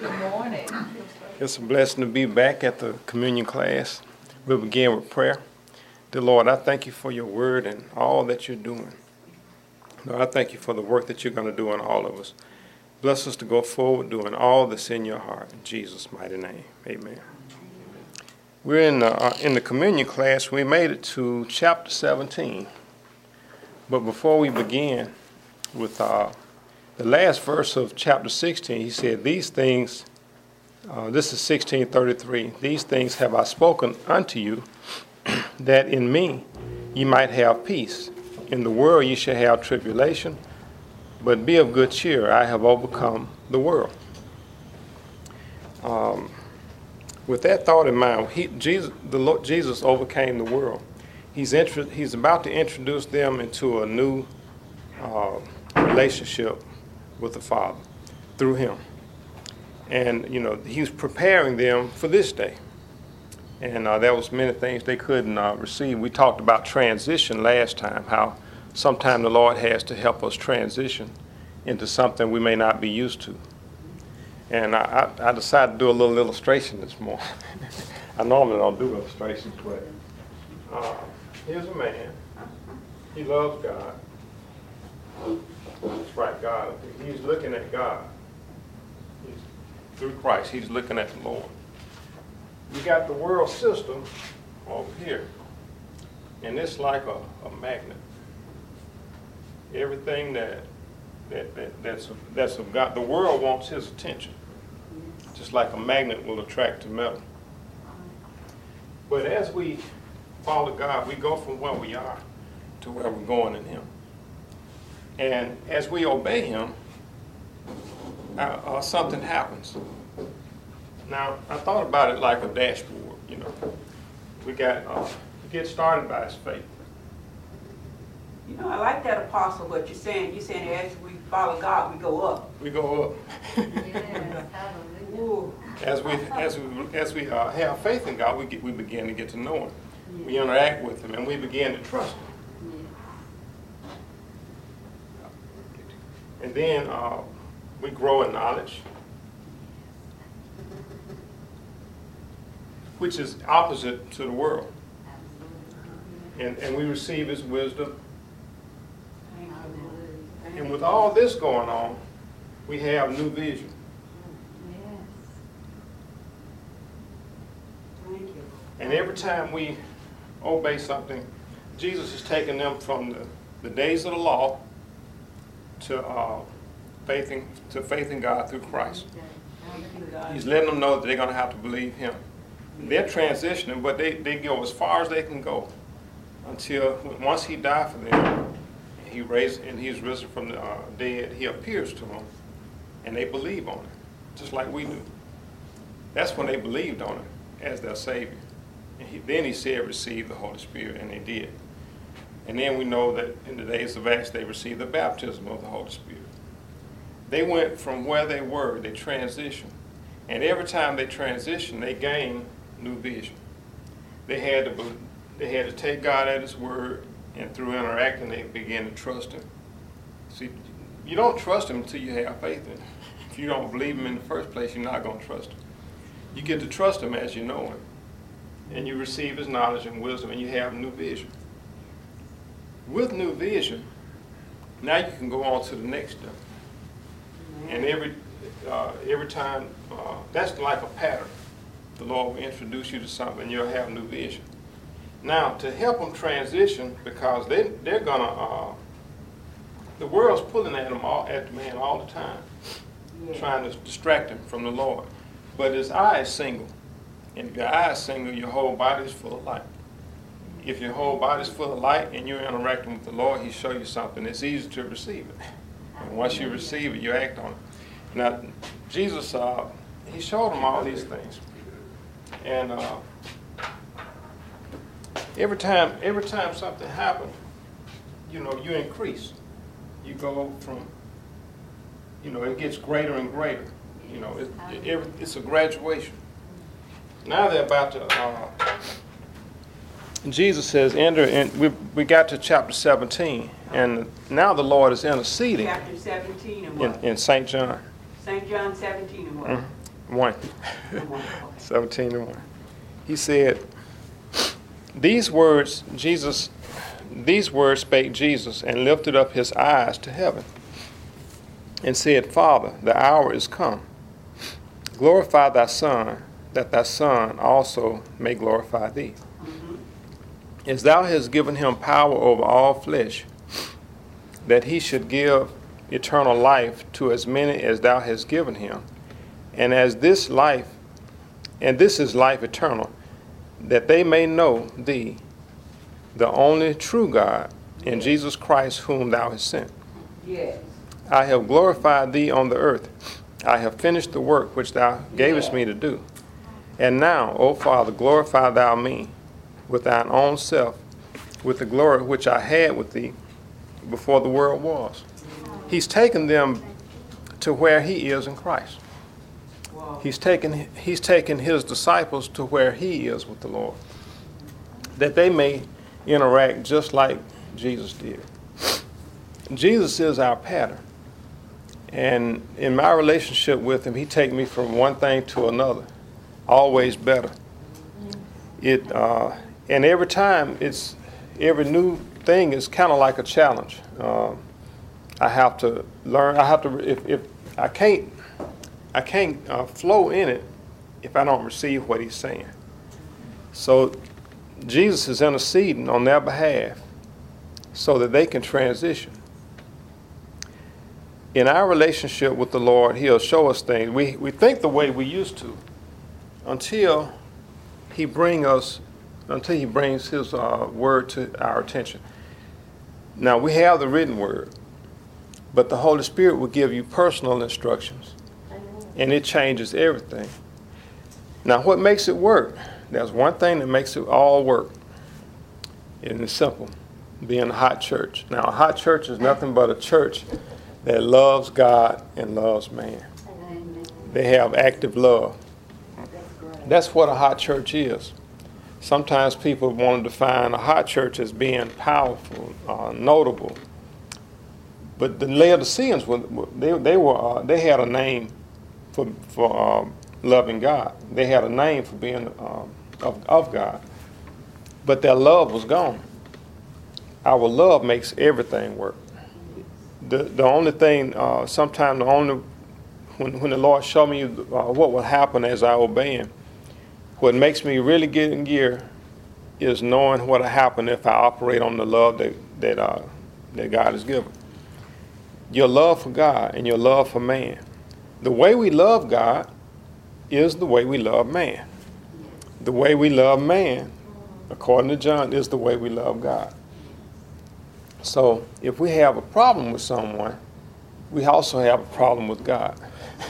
Good morning. It's a blessing to be back at the communion class. We'll begin with prayer. Dear Lord, I thank you for your word and all that you're doing. Lord, I thank you for the work that you're going to do in all of us. Bless us to go forward doing all that's in your heart. In Jesus' mighty name, amen. We're in the communion class. We made it to chapter 17. But before we begin with the last verse of chapter 16, he said, these things, this is 16:33, these things have I spoken unto you, that in me ye might have peace. In the world ye shall have tribulation, but be of good cheer, I have overcome the world. With that thought in mind, Jesus overcame the world. He's about to introduce them into a new relationship with the Father through him. And, he's preparing them for this day. And there was many things they couldn't receive. We talked about transition last time, how sometime the Lord has to help us transition into something we may not be used to. And I decided to do a little illustration this morning. I normally don't do illustrations, but here's a man. He loves God. That's right, God. He's looking at God. Through Christ, he's looking at the Lord. We got the world system over here, and it's like a magnet. Everything that's of God, the world wants his attention, just like a magnet will attract to metal. But as we follow God, we go from where we are to where we're going in him. And as we obey him, something happens. Now, I thought about it like a dashboard, We get started by his faith. I like that, Apostle, what you're saying. You're saying as we follow God, we go up. We go up. Yes, hallelujah. As we have faith in God, we begin to get to know him. Yeah. We interact with him, and we begin to trust him. Yeah. And then we grow in knowledge, which is opposite to the world. And we receive his wisdom. And with all this going on, we have new vision. And every time we obey something, Jesus is taking them from the days of the law to faith in God through Christ. He's letting them know that they're going to have to believe him. They're transitioning, but they go as far as they can go until once he died for them, he's risen from the dead, he appears to them, and they believe on it, just like we do. That's when they believed on it as their Savior. And then he said, receive the Holy Spirit, and they did. And then we know that in the days of Acts, they received the baptism of the Holy Spirit. They went from where they were, they transitioned. And every time they transitioned, they gained new vision. They had to take God at his word, and through interacting, they began to trust him. See, you don't trust him until you have faith in him. If you don't believe him in the first place, you're not going to trust him. You get to trust him as you know him. And you receive his knowledge and wisdom, and you have new vision. With new vision, now you can go on to the next step. And every time, that's like a pattern. The Lord will introduce you to something, and you'll have new vision. Now, to help them transition, because they're gonna, the world's pulling at the man all the time, trying to distract him from the Lord. But his eye is single. And if your eye is single, your whole body is full of light. If your whole body is full of light and you're interacting with the Lord, he'll show you something. It's easy to receive it. And once you receive it, you act on it. Now, Jesus, he showed them all these things. And every time something happens, you increase. You go from, it gets greater and greater. It's a graduation. Now they're about to, Jesus says, enter, and we got to chapter 17, and now the Lord is interceding. Chapter 17 and what? In St. John. St. John 17 and what? 1. 17 and 1. He said, these words spake Jesus, and lifted up his eyes to heaven, and said, Father, the hour is come. Glorify thy Son, that thy Son also may glorify thee. As thou hast given him power over all flesh, that he should give eternal life to as many as thou hast given him. And this is life eternal, that they may know thee, the only true God, and Jesus Christ whom thou hast sent. Yes. I have glorified thee on the earth. I have finished the work which thou gavest me to do. And now, O Father, glorify thou me with thine own self, with the glory which I had with thee before the world was. He's taken them to where he is in Christ. Wow. He's taken his disciples to where he is with the Lord, that they may interact just like Jesus did. Jesus is our pattern. And in my relationship with him, he takes me from one thing to another, always better. And every time, every new thing is kind of like a challenge. I have to learn. If I can't flow in it if I don't receive what he's saying. So Jesus is interceding on their behalf so that they can transition. In our relationship with the Lord, he'll show us things. We think the way we used to until he brings his word to our attention. Now, we have the written word, but the Holy Spirit will give you personal instructions, and it changes everything. Now, what makes it work? There's one thing that makes it all work, and it's simple: being a hot church. Now, a hot church is nothing but a church that loves God and loves man. They have active love. That's what a hot church is. Sometimes people want to define a hot church as being powerful, notable. But the Laodiceans, they had a name for loving God. They had a name for being of God. But their love was gone. Our love makes everything work. The only thing, sometimes when the Lord showed me what will happen as I obey him, what makes me really get in gear is knowing what will happen if I operate on the love that God has given. Your love for God and your love for man. The way we love God is the way we love man. The way we love man, according to John, is the way we love God. So if we have a problem with someone, we also have a problem with God.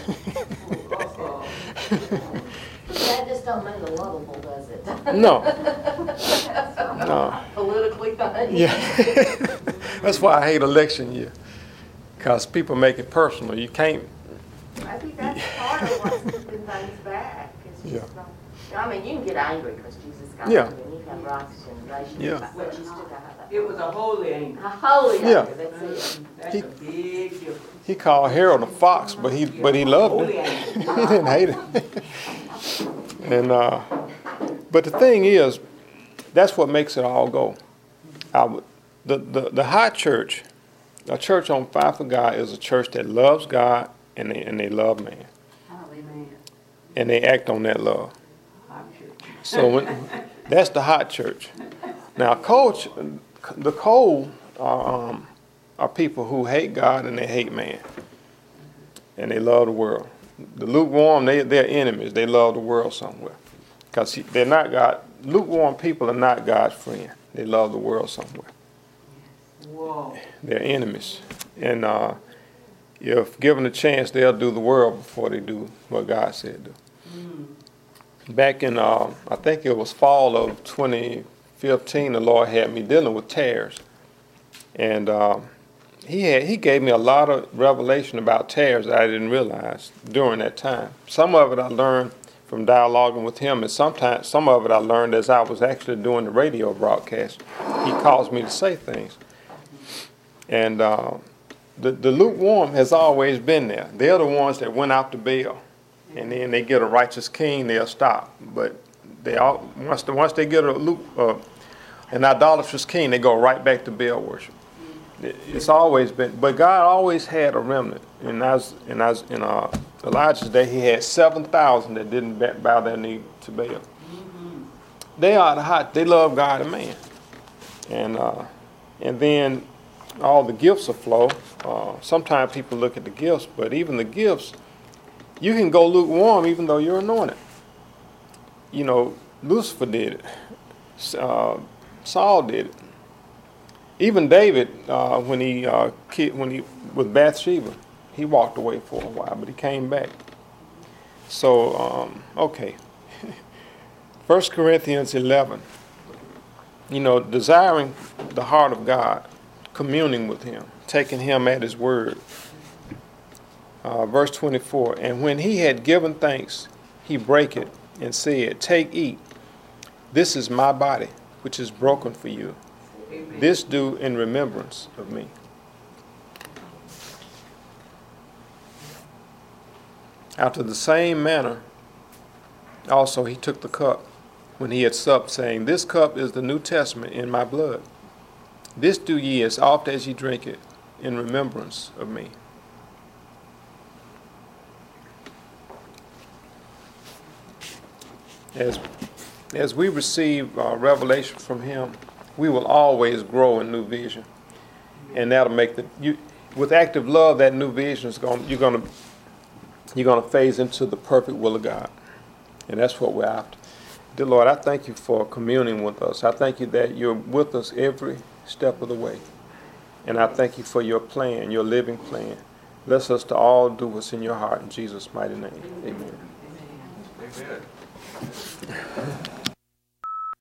That just don't make it lovable, does it? No. No. Politically fine. Yeah. That's why I hate election year, because people make it personal. You can't. I think that's part of what's keeping things back. It's just I mean, you can get angry because Jesus got you, and you can have righteous indignation, but you still got that. It was a holy anger. A holy anger, that's it. That's a big difference. He called Harold a fox, but he loved him. He didn't hate him. And but the thing is, that's what makes it all go. The high church, a church on fire for God, is a church that loves God and they love man. Amen. And they act on that love. So that's the hot church. Now, the cold are people who hate God and they hate man, and they love the world. The lukewarm, they're enemies. They love the world somewhere, because they're not God. Lukewarm people are not God's friend. They love the world somewhere. Whoa. They're enemies, and if given a chance, they'll do the world before they do what God said do. Back in I think it was fall of 2015, the Lord had me dealing with tares, and He gave me a lot of revelation about tares that I didn't realize during that time. Some of it I learned from dialoguing with him, and sometimes some of it I learned as I was actually doing the radio broadcast. He caused me to say things. And the lukewarm has always been there. They're the ones that went out to Baal. and then they get a righteous king, they'll stop. But they all once they get an idolatrous king, they go right back to Baal worship. It's always been, but God always had a remnant. And in Elijah's day, he had 7,000 that didn't bow their knee to Baal. Mm-hmm. They are the hot. They love God and man, and then all the gifts will flow. Sometimes people look at the gifts, but even the gifts, you can go lukewarm even though you're anointed. You know, Lucifer did it. Saul did it. Even David, when he with Bathsheba, he walked away for a while, but he came back. So, okay. 1 Corinthians 11. You know, desiring the heart of God, communing with him, taking him at his word. Verse 24, and when he had given thanks, he brake it and said, take, eat. This is my body, which is broken for you. Amen. This do in remembrance of me. After the same manner, also he took the cup when he had supped, saying, this cup is the New Testament in my blood. This do ye as oft as ye drink it in remembrance of me. As we receive revelation from him, we will always grow in new vision, and that'll make with active love, that new vision is you're gonna phase into the perfect will of God, and that's what we're after. Dear Lord, I thank you for communing with us. I thank you that you're with us every step of the way, and I thank you for your plan, your living plan. Bless us to all do what's in your heart in Jesus' mighty name. Amen. Amen.